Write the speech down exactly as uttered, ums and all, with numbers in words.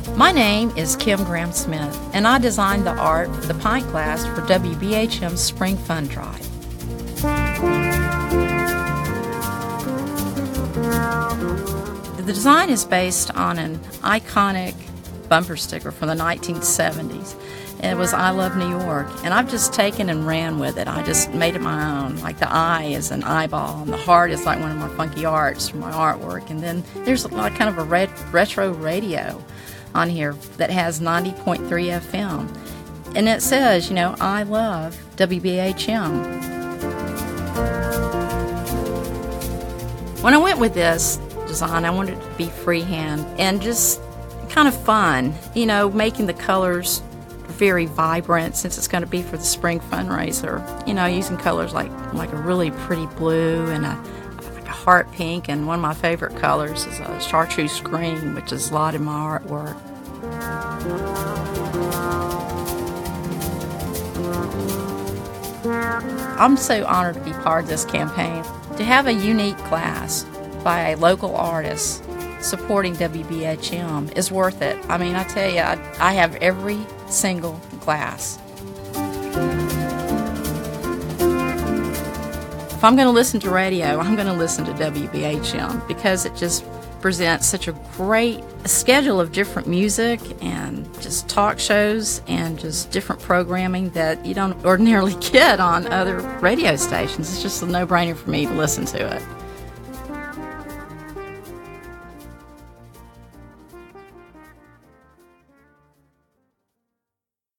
My name is Kim Graham-Smith, and I designed the art for the pint glass for W B H M's Spring Fun Drive. The design is based on an iconic bumper sticker from the nineteen seventies. It was I Love New York, and I've just taken and ran with it. I just made it my own. Like the eye is an eyeball, and the heart is like one of my funky arts from my artwork. And then there's like kind of a ret- retro radio on here that has ninety point three F M. And it says, you know, I love W B H M. When I went with this design, I wanted it to be freehand and just kind of fun, you know, making the colors very vibrant since it's going to be for the spring fundraiser. You know, using colors like like a really pretty blue and a, like a heart pink, and one of my favorite colors is a chartreuse green, which is a lot in my artwork. I'm so honored to be part of this campaign. To have a unique glass by a local artist supporting W B H M is worth it. I mean, I tell you, I, I have every single glass. If I'm going to listen to radio, I'm going to listen to W B H M because it just presents such a great schedule of different music and just talk shows and just different programming that you don't ordinarily get on other radio stations. It's just a no-brainer for me to listen to it.